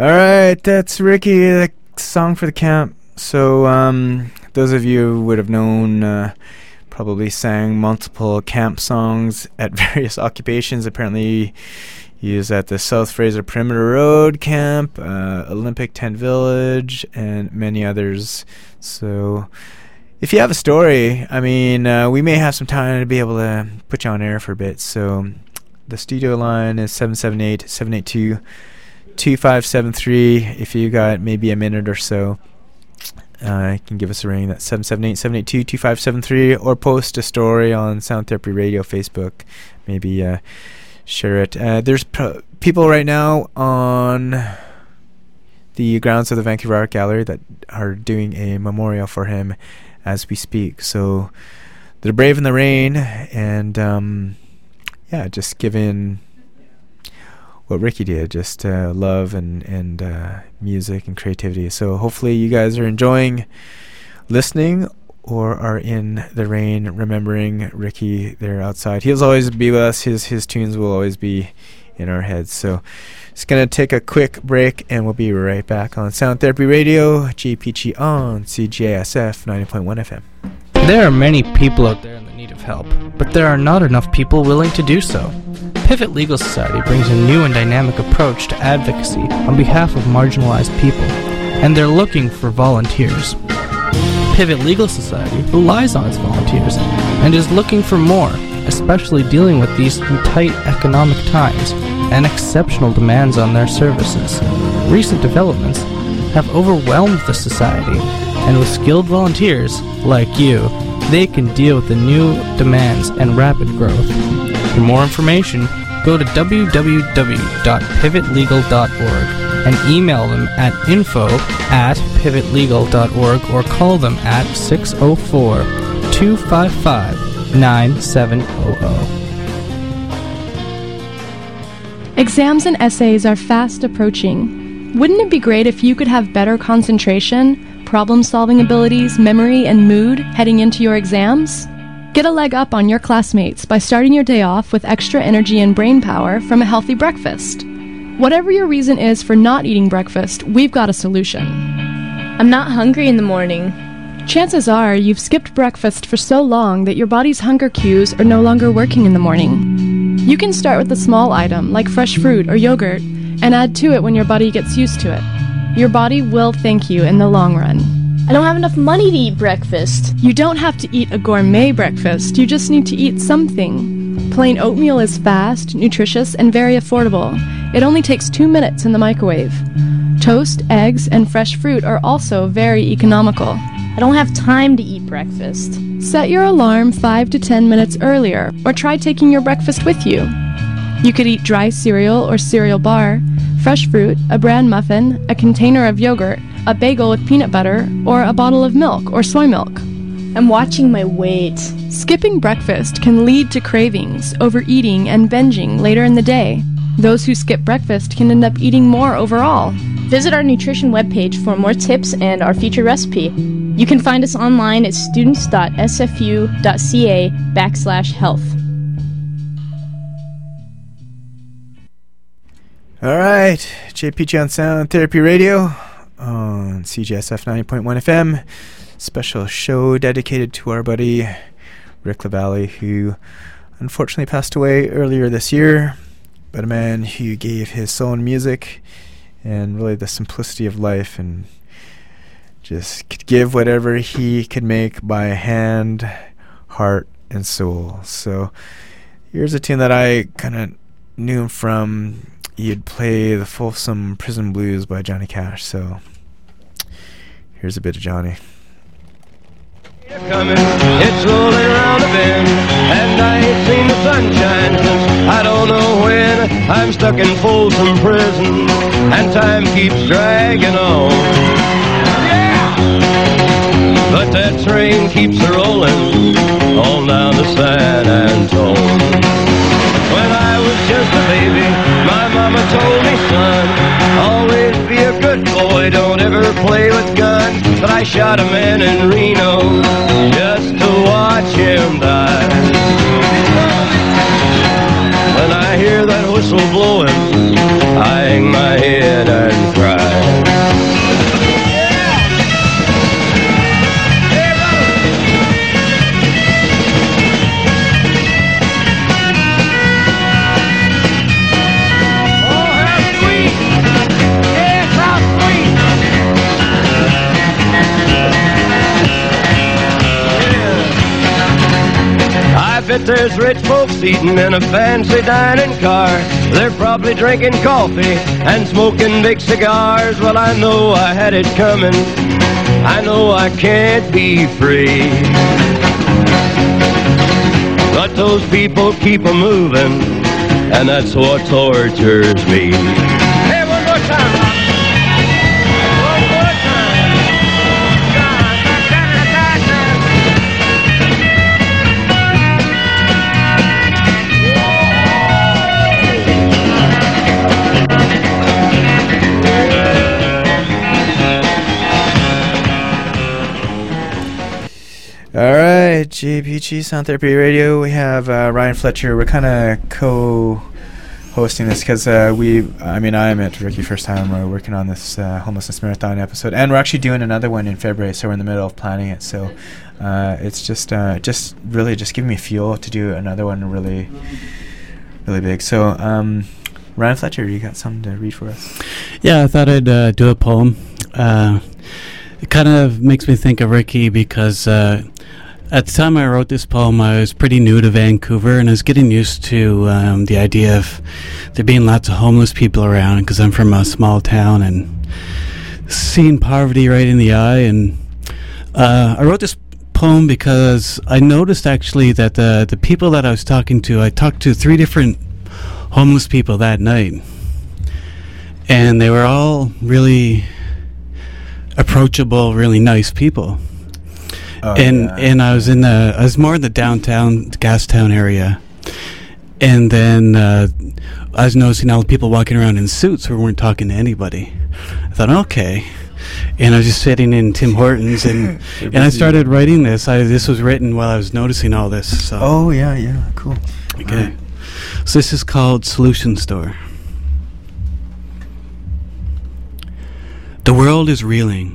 All right, that's Ricky, the song for the camp. So, those of you who would have known, probably sang multiple camp songs at various occupations. Apparently, he is at the South Fraser Perimeter Road Camp, Olympic Tent Village, and many others. So, if you have a story, I mean, we may have some time to be able to put you on air for a bit. So, the studio line is 778-782-2573. If you got maybe a minute or so, you can give us a ring. That's 778-782-2573, or post a story on Sound Therapy Radio Facebook. Maybe share it. There's people right now on the grounds of the Vancouver Art Gallery that are doing a memorial for him as we speak. So they're braving the rain and just giving what Ricky did, just love and music and creativity. So hopefully you guys are enjoying listening or are in the rain remembering Ricky there outside. He'll always be with us. His tunes will always be in our heads. So it's going to take a quick break and we'll be right back on Sound Therapy Radio, GPG on CJSF 90.1 FM. There are many people out there in the need of help, but there are not enough people willing to do so. Pivot Legal Society brings a new and dynamic approach to advocacy on behalf of marginalized people, and they're looking for volunteers. Pivot Legal Society relies on its volunteers and is looking for more, especially dealing with these tight economic times and exceptional demands on their services. Recent developments have overwhelmed the society, and with skilled volunteers like you, they can deal with the new demands and rapid growth. For more information, go to www.pivotlegal.org and email them at info@pivotlegal.org or call them at 604-255-9700. Exams and essays are fast approaching. Wouldn't it be great if you could have better concentration, problem-solving abilities, memory, and mood heading into your exams? Get a leg up on your classmates by starting your day off with extra energy and brain power from a healthy breakfast. Whatever your reason is for not eating breakfast, we've got a solution. I'm not hungry in the morning. Chances are you've skipped breakfast for so long that your body's hunger cues are no longer working in the morning. You can start with a small item like fresh fruit or yogurt and add to it when your body gets used to it. Your body will thank you in the long run. I don't have enough money to eat breakfast. You don't have to eat a gourmet breakfast, you just need to eat something. Plain oatmeal is fast, nutritious, and very affordable. It only takes 2 minutes in the microwave. Toast, eggs, and fresh fruit are also very economical. I don't have time to eat breakfast. Set your alarm 5 to 10 minutes earlier, or try taking your breakfast with you. You could eat dry cereal or cereal bar, fresh fruit, a bran muffin, a container of yogurt, a bagel with peanut butter, or a bottle of milk or soy milk. I'm watching my weight. Skipping breakfast can lead to cravings, overeating, and binging later in the day. Those who skip breakfast can end up eating more overall. Visit our nutrition webpage for more tips and our featured recipe. You can find us online at students.sfu.ca/health. All right, JPG on Sound Therapy Radio on CJSF 90.1 FM. Special show dedicated to our buddy Rick LaValle, who unfortunately passed away earlier this year, but a man who gave his soul in music and really the simplicity of life, and just could give whatever he could make by hand, heart, and soul. So here's a tune that I kind of knew him from. He'd play the Folsom Prison Blues by Johnny Cash. So here's a bit of Johnny. Coming, it's rolling around the bend, and I ain't seen the sunshine since I don't know when. I'm stuck in Folsom Prison, and time keeps dragging on. Yeah! But that train keeps rolling on down to San Antone. When I was just a baby, my mama told me, son, always be a good boy, don't ever play with guns. But I shot a man in Reno just to watch him die. When I hear that whistle blowing, I hang my head and cry. bet there's rich folks eating in a fancy dining car. They're probably drinking coffee and smoking big cigars. Well, I know I had it coming. I know I can't be free. But those people keep a moving, and that's what tortures me. Hey, one more time. One more time. All right, JPG Sound Therapy Radio. We have Ryan Fletcher. We're kind of co-hosting this because I met Ricky first time. We're working on this homelessness marathon episode, and we're actually doing another one in February. So we're in the middle of planning it. So it's just really giving me fuel to do another one really, really big. So Ryan Fletcher, you got something to read for us? Yeah, I thought I'd do a poem. It kind of makes me think of Ricky because at the time I wrote this poem, I was pretty new to Vancouver, and I was getting used to the idea of there being lots of homeless people around because I'm from a small town and seeing poverty right in the eye. And I wrote this poem because I noticed actually that the people that I was talking to, I talked to 3 different homeless people that night, and they were all really approachable, really nice people. And I was more in the downtown Gastown area, and then I was noticing all the people walking around in suits who weren't talking to anybody. I thought, okay, and I was just sitting in Tim Hortons, and I started writing this. This was written while I was noticing all this. So. Oh yeah, cool. Okay, right. So this is called Solution Store. The world is reeling,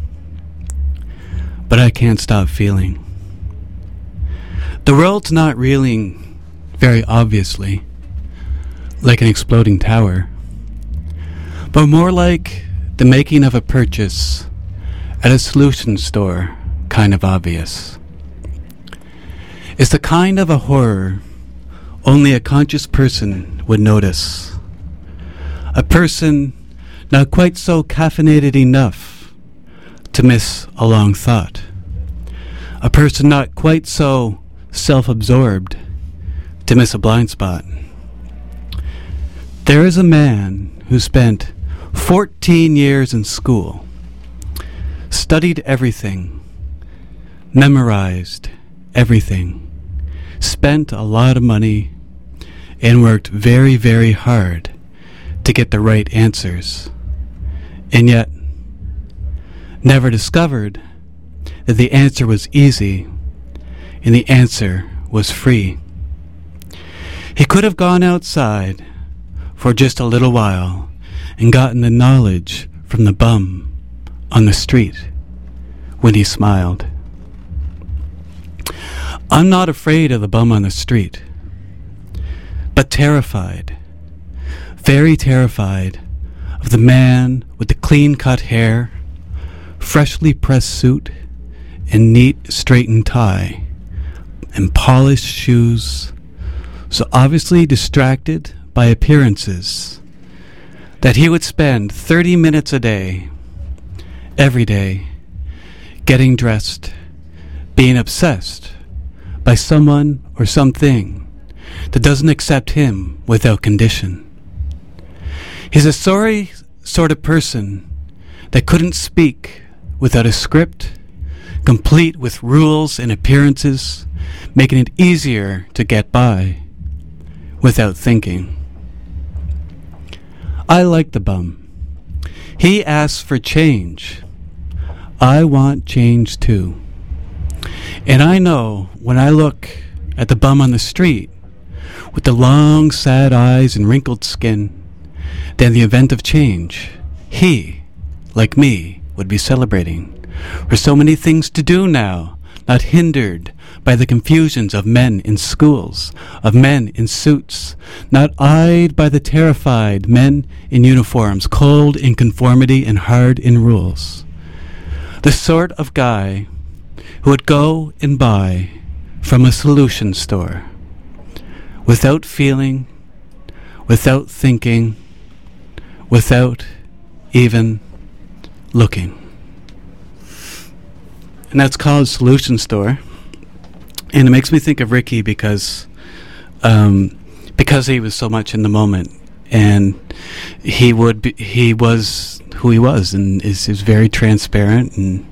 but I can't stop feeling. The world's not reeling very obviously, like an exploding tower, but more like the making of a purchase at a solution store, kind of obvious. It's the kind of a horror only a conscious person would notice. A person not quite so caffeinated enough to miss a long thought. A person not quite so self-absorbed to miss a blind spot. There is a man who spent 14 years in school, studied everything, memorized everything, spent a lot of money, and worked very, very hard to get the right answers, and yet never discovered that the answer was easy and the answer was free. He could have gone outside for just a little while and gotten the knowledge from the bum on the street when he smiled. I'm not afraid of the bum on the street, but terrified, very terrified of the man with the clean-cut hair, freshly pressed suit, and neat straightened tie, and polished shoes, so obviously distracted by appearances that he would spend 30 minutes a day, every day, getting dressed, being obsessed by someone or something that doesn't accept him without condition. He's a sorry sort of person that couldn't speak without a script, complete with rules and appearances, making it easier to get by without thinking. I like the bum. He asks for change. I want change too. And I know when I look at the bum on the street with the long, sad eyes and wrinkled skin, that in the event of change, he, like me, would be celebrating. For so many things to do now, not hindered by the confusions of men in schools, of men in suits, not eyed by the terrified men in uniforms, cold in conformity and hard in rules. The sort of guy who would go and buy from a solution store, without feeling, without thinking, without even looking. And that's called Solution Store. And it makes me think of Ricky because he was so much in the moment, and he was who he was, and is very transparent and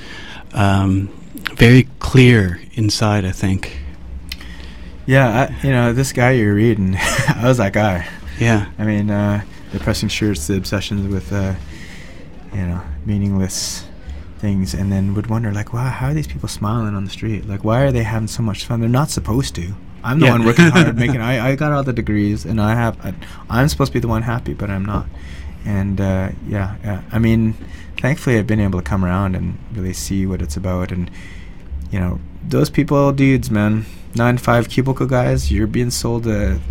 very clear inside, I think. Yeah, this guy you're reading, I was that guy. Yeah. I mean, the pressing shirts, the obsessions with, meaningless things, and then would wonder, like, wow, how are these people smiling on the street? Like, why are they having so much fun? They're not supposed to. I'm the one working hard, I got all the degrees, and I'm supposed to be the one happy, but I'm not. And, I mean, thankfully I've been able to come around and really see what it's about, and, those people, dudes, man, 9-to-5 cubicle guys, you're being sold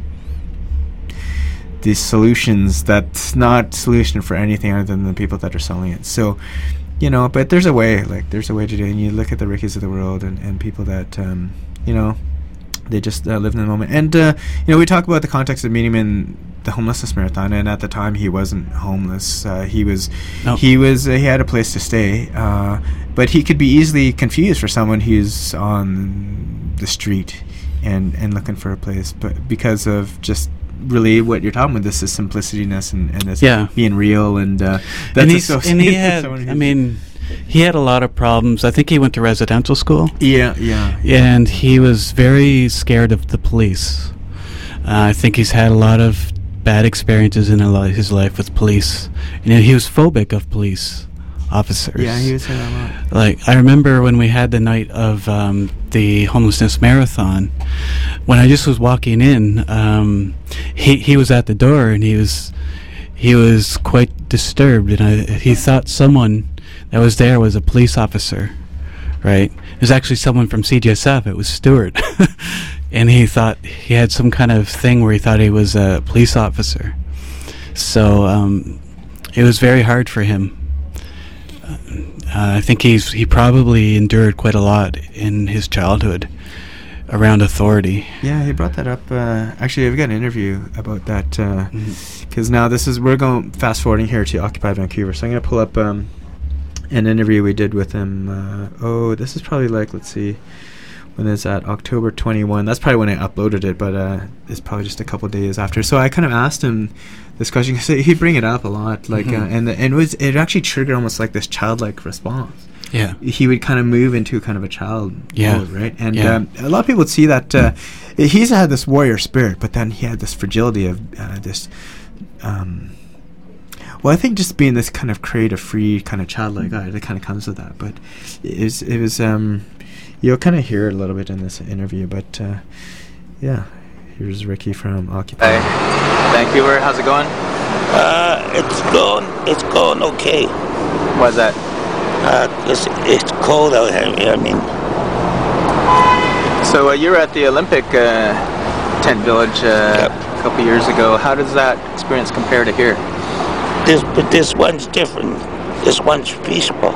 these solutions that's not solution for anything other than the people that are selling it. So, but there's a way to do it. And you look at the Rickies of the world and people that, they just live in the moment. And, we talk about the context of meeting him in the homelessness marathon, and at the time he wasn't homeless. He had a place to stay, but he could be easily confused for someone who's on the street and looking for a place, but because of just really what you're talking about, this is simplicityness and this being real, and he had a lot of problems. I think he went to residential school. Yeah. And he was very scared of the police. I think he's had a lot of bad experiences in his life with police. He was phobic of police officers. Yeah, he was saying that a lot. Like, I remember when we had the night of the homelessness marathon, when I just was walking in, he was at the door, and he was quite disturbed, and he thought someone that was there was a police officer, right? It was actually someone from CGSF. It was Stuart. And he thought he had some kind of thing where he thought he was a police officer. So it was very hard for him. I think he probably endured quite a lot in his childhood around authority. Yeah, he brought that up. Actually, I've got an interview about that, because now we're going fast forwarding here to Occupy Vancouver. So I'm going to pull up an interview we did with him. This is probably let's see, when is that? October 21. That's probably when I uploaded it, but it's probably just a couple days after. So I kind of asked him this question, because he'd bring it up a lot, and it actually triggered almost like this childlike response. Yeah, he would kind of move into kind of a child mode, right? And a lot of people would see that he's had this warrior spirit, but then he had this fragility of this. Well, I think just being this kind of creative, free, kind of childlike guy that kind of comes with that. But it was you'll kind of hear it a little bit in this interview. But here's Ricky from Occupy. Hey, Vancouver, how's it going? It's going okay. Why's that? It's cold out here. I mean. So you were at the Olympic tent village a couple years ago. How does that experience compare to here? This one's different. This one's peaceful.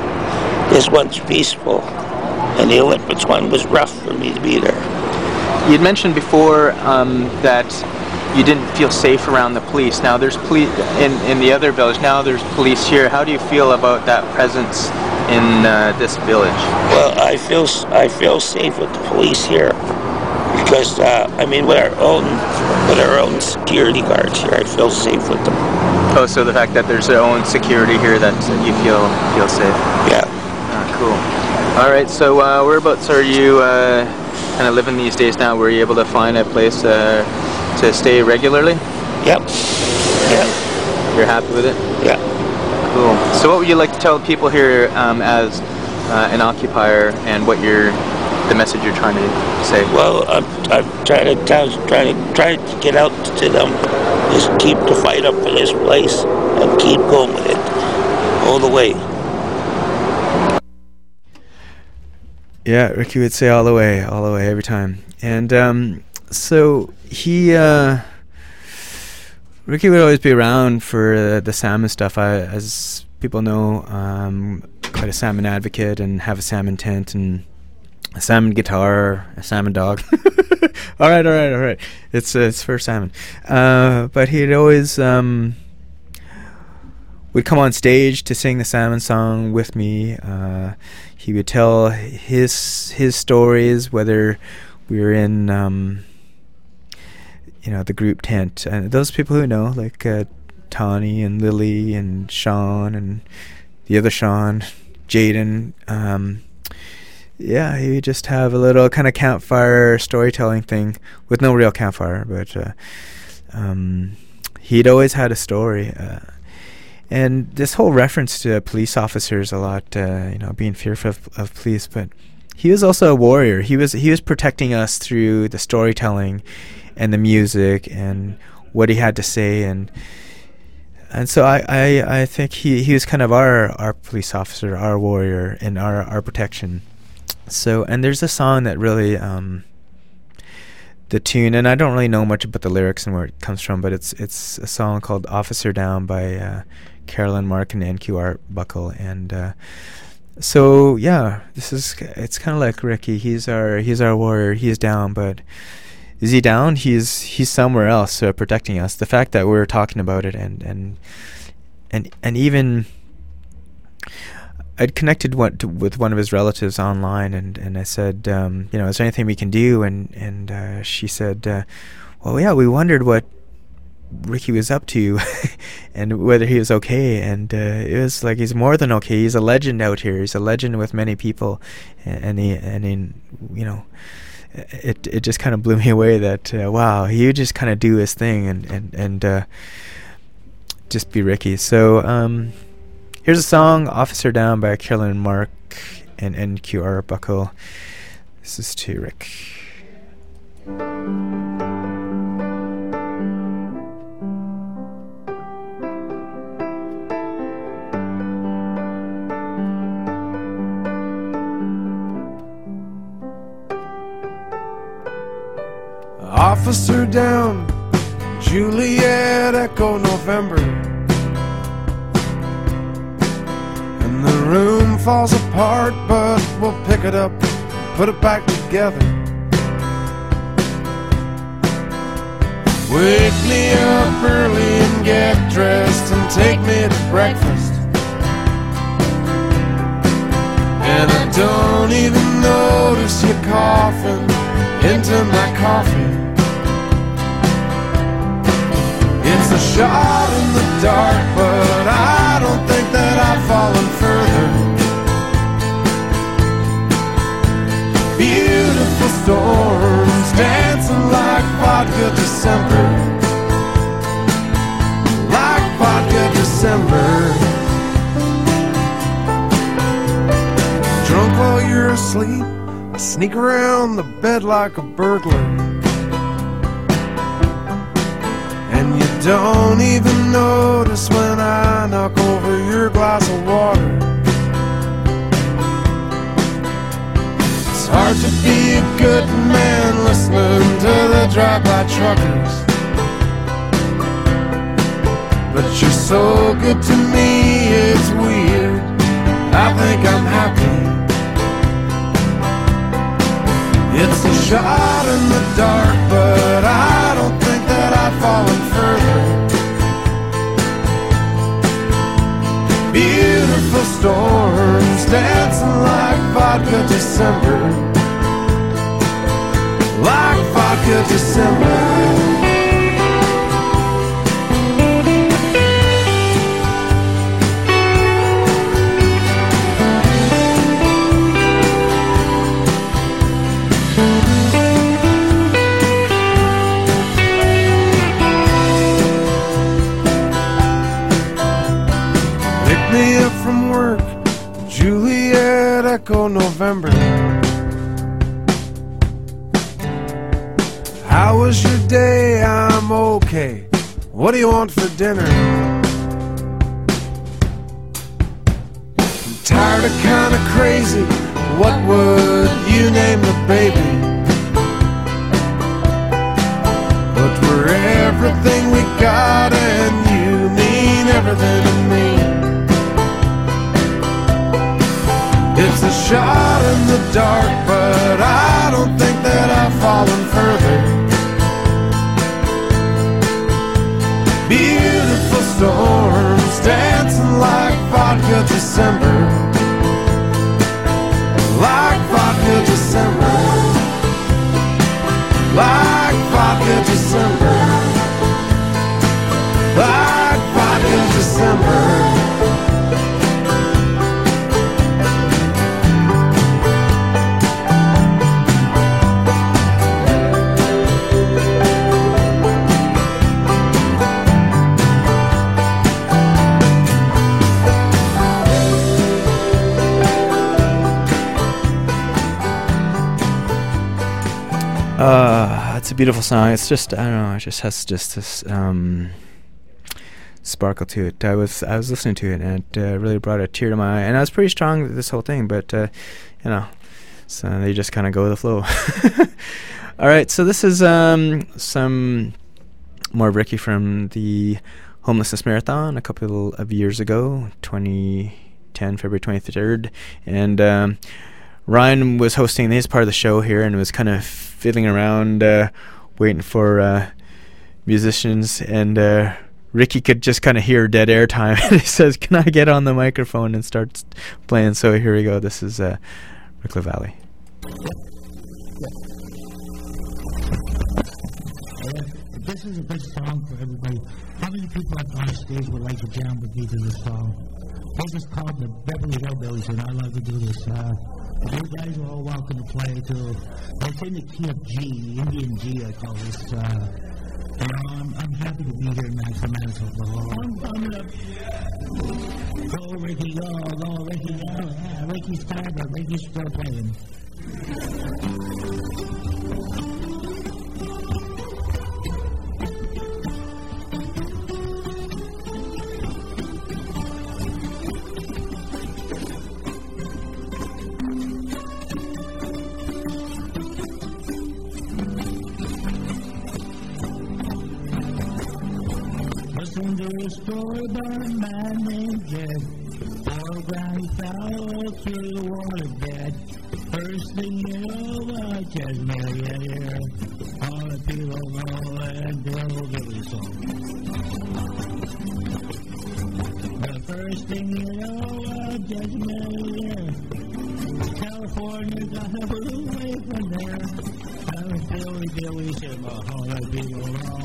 And the Olympics one was rough for me to be there. You'd mentioned before that you didn't feel safe around the police. Now there's police in the other village. Now there's police here. How do you feel about that presence in this village? Well, I feel safe with the police here because with our own security guards here, I feel safe with them. Oh, so the fact that there's their own security here, that you feel safe. Yeah. Cool. All right. So whereabouts are you kind of living these days now? Were you able to find a place to stay regularly? Yep. Yeah. You're happy with it? Yeah. Cool. So what would you like to tell people here as an occupier, and what the message you're trying to say? Well, I'm trying to get out to them. Just keep the fight up for this place and keep going with it all the way. Yeah, Ricky would say all the way, every time. And so Ricky would always be around for the salmon stuff. As people know, I'm quite a salmon advocate and have a salmon tent, and a salmon guitar, a salmon dog. all right. It's for salmon. But he'd always would come on stage to sing the salmon song with me. He would tell his stories, whether we were in the group tent, and those people who know, like Tawny and Lily and Sean and the other Sean, Jaden. He would just have a little kind of campfire storytelling thing with no real campfire, but he'd always had a story. And this whole reference to police officers a lot, being fearful of police, but he was also a warrior. He was protecting us through the storytelling and the music and what he had to say, and so I think he was kind of our police officer, our warrior, and our protection. So, and there's a song that really the tune, and I don't really know much about the lyrics and where it comes from, but it's a song called "Officer Down" by Carolyn Mark and NQ Arbuckle, and it's kind of like Ricky. He's our warrior. He's down, but is he down? He's somewhere else protecting us. The fact that we're talking about it and even I'd connected with one of his relatives online, and I said, is there anything we can do? And she said, well, yeah, we wondered what Ricky was up to and whether he was okay. And it was like, he's more than okay. He's a legend out here. He's a legend with many people, it just kind of blew me away that wow, he would just kind of do his thing and just be Ricky. So here's a song, "Officer Down" by Carolyn Mark and NQ Arbuckle. This is to Rick. Officer down, Juliet Echo November, and the room falls apart, but we'll pick it up, put it back together. Wake me up early and get dressed and take me to breakfast, and I don't even notice you coughing into my coffee. It's a shot in the dark, but I don't think that I've fallen further. Beautiful storms dancing like vodka December, like vodka December. Drunk while you're asleep, I sneak around the bed like a burglar, and you don't even notice when I knock over your glass of water. It's hard to be a good man listening to the drive-by truckers, but you're so good to me, it's weird. I think I'm happy. It's a shot in the dark, but I don't think that I've fallen further. Beautiful storms dancing like vodka December, like vodka December. Me up from work, Juliet Echo November. How was your day? I'm okay. What do you want for dinner? I'm tired of kinda crazy. What would you name the baby? But we're everything we got, and you mean everything to me. It's a shot in the dark, but December. Like vodka December. Like vodka December. Like vodka December. It's a beautiful song. It's just, I don't know, it just has just this sparkle to it. I was listening to it, and it really brought a tear to my eye. And I was pretty strong this whole thing, but you know, so they just kind of go with the flow. All right, so this is some more Ricky from the Homelessness Marathon a couple of years ago, 2010, February 23rd, and Ryan was hosting his part of the show here and was kind of fiddling around, waiting for musicians, and Ricky could just kind of hear dead air time, and he says, "Can I get on the microphone?" and starts playing. So here we go. This is Rick LaValle. This is a good song for everybody. How many people on stage would like to jam with me to this song? This is called the Beverly Hillbillies, and I love to do this. You guys are all welcome to play too. It's in the key of G, Indian G, I call this. I'm happy to be here in Manitoba. Go, Ricky, go, Ricky, go. Yeah, Ricky's tired, but Ricky's still playing. A story about a man named Jed. Poor granny fell through the waterbed. First thing you know, Jed's millionaire. All the people know and do a Billy song. The first thing you know, Jed's millionaire. California got a little way from there. And Billy said, all the people know.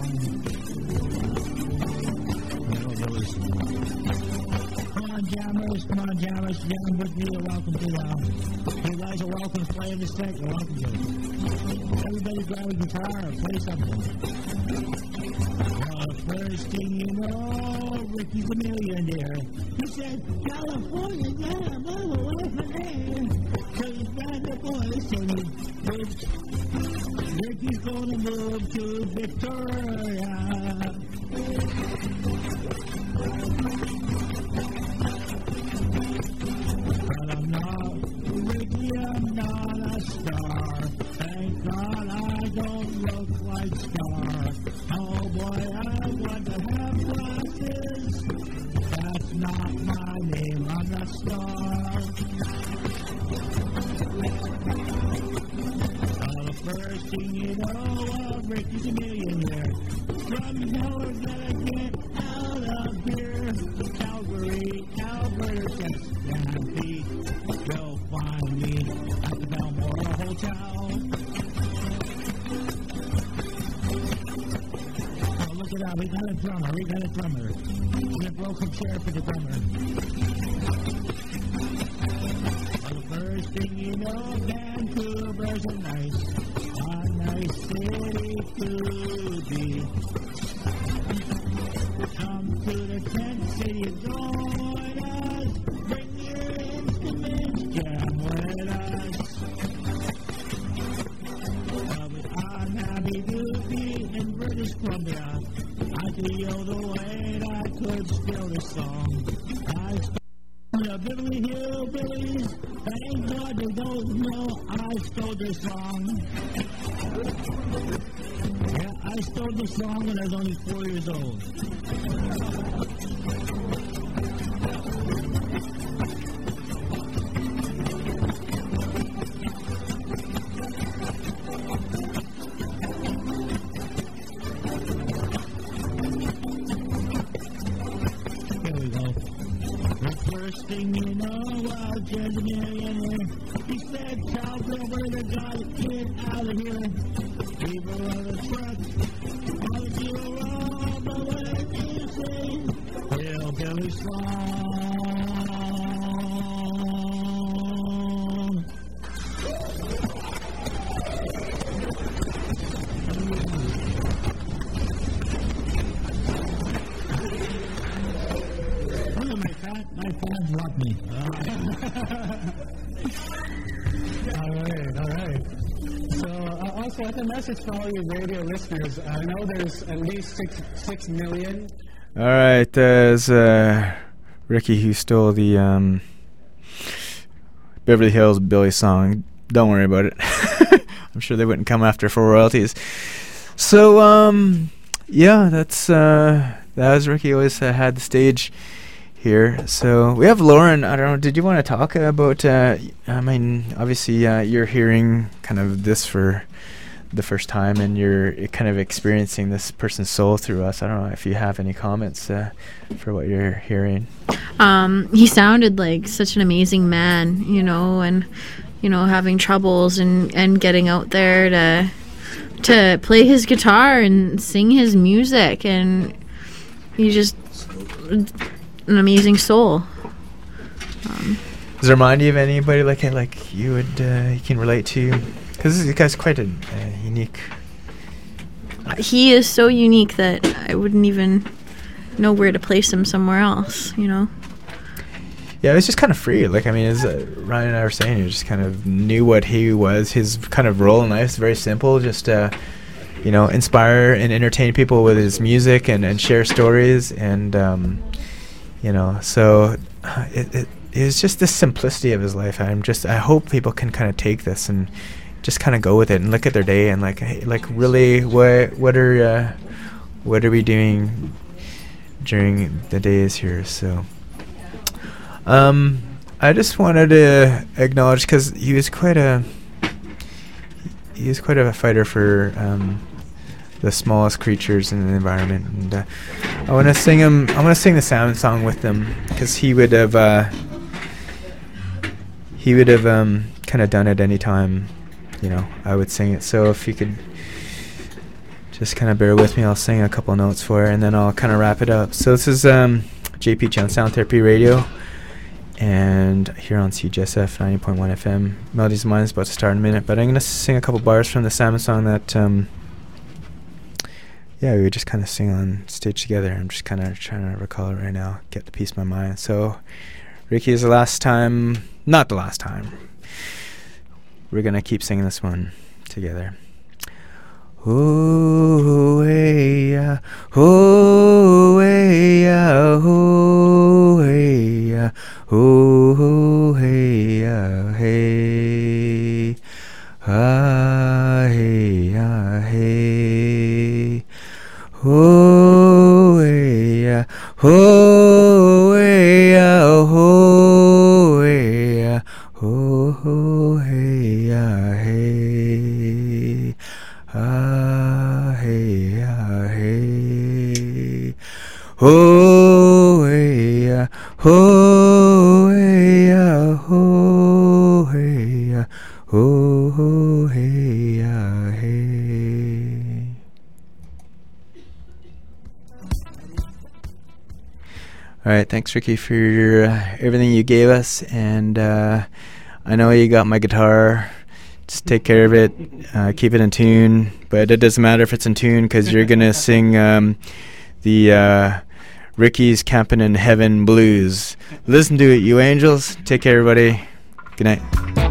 Come on, jammers, jam with me. You're welcome to you guys are welcome to play in this deck. You're welcome to it. Everybody grab a guitar and play something. Well, first thing you know, Ricky's a millionaire. He said, California, yeah, I'm away from there. So he found the boys and he moved. Ricky's gonna move to Victoria. I'm not a star. Thank God I don't look like Star. Oh boy, I want to have glasses. That's not my name. I'm not Star. The first thing you know, Ricky's a millionaire. From hell, we're gonna get out of here. Calgary, Alberta, just Stampede. You'll find me at the Balmoral Hotel. Oh, look at that. We got a drummer. We broke a chair for the drummer. Well, the first thing you know, Vancouver's a nice city to be. Come to the tent city, join us. Bring your instruments, jam with us. I'm happy to be in British Columbia. I feel the way I could steal this song. I stole the Beverly Hillbillies. Thank God they don't know I stole this song. Yeah, I stole this song when I was only 4 years old. First thing you know, I'll judge a millionaire. He said, tell Wilbur to got a kid out of here. People on the truck, all the people wrong, but what do you say? Hillbilly song. My fans love me. All right. So, also, as a message for all you radio listeners, I know there's at least 6 million. All right, there's Ricky who stole the Beverly Hills Billy song. Don't worry about it. I'm sure they wouldn't come after for royalties. So, yeah, that's that was Ricky. Always had the stage here. So we have Lauren. I don't know, did you want to talk about I mean, obviously you're hearing kind of this for the first time and you're kind of experiencing this person's soul through us. I don't know if you have any comments for what you're hearing. He sounded like such an amazing man, you know, and you know, having troubles and getting out there to play his guitar and sing his music, and he just an amazing soul. Does it remind you of anybody like you would you can relate to? Because this guy's quite a unique. He is so unique that I wouldn't even know where to place him somewhere else, you know. Yeah, it's just kind of free. Like, I mean, as Ryan and I were saying, you just kind of knew what he was. His kind of role in life is very simple. Just you know, inspire and entertain people with his music and share stories and. You know, so it is just the simplicity of his life. I hope people can kind of take this and just kind of go with it and look at their day and like really what are we doing during the days here. So I just wanted to acknowledge, because he was quite a fighter for the smallest creatures in the environment, and I want to sing the Salmon song with him, because he would have kind of done it any time, you know, I would sing it. So if you could just kind of bear with me, I'll sing a couple notes for her and then I'll kind of wrap it up. So this is JP on Sound Therapy Radio, and here on CJSF 90.1 FM. Melodies of Mine is about to start in a minute, but I'm going to sing a couple bars from the Salmon song that yeah, we would just kind of sing on stage together. I'm just kind of trying to recall it right now, get the piece of my mind. So, Ricky, is the last time, not the last time. We're going to keep singing this one together. Oh, hey, oh, hey, oh, hey, oh, hey, hey, hey, hey. Oh, yeah, oh, yeah, oh, yeah, oh, yeah, hey, hey, hey, oh, yeah, oh, yeah, oh, yeah, oh, yeah, hey. All right, thanks, Ricky, for everything you gave us, and I know you got my guitar. Just take care of it, keep it in tune, but it doesn't matter if it's in tune, because you're going to sing the Ricky's Campin' in Heaven blues. Listen to it, you angels. Take care, everybody. Good night.